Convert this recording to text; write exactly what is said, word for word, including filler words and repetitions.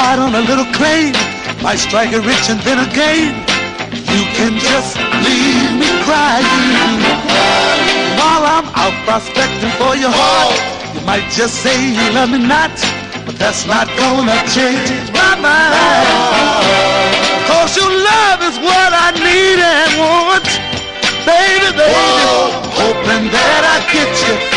hard on a little claim, might strike it rich and then again, you can just leave me crying. While I'm out prospecting for your heart, you might just say you love me not, but that's not gonna change my mind. Cause your love is what I need and want, baby, baby. Hoping that I get you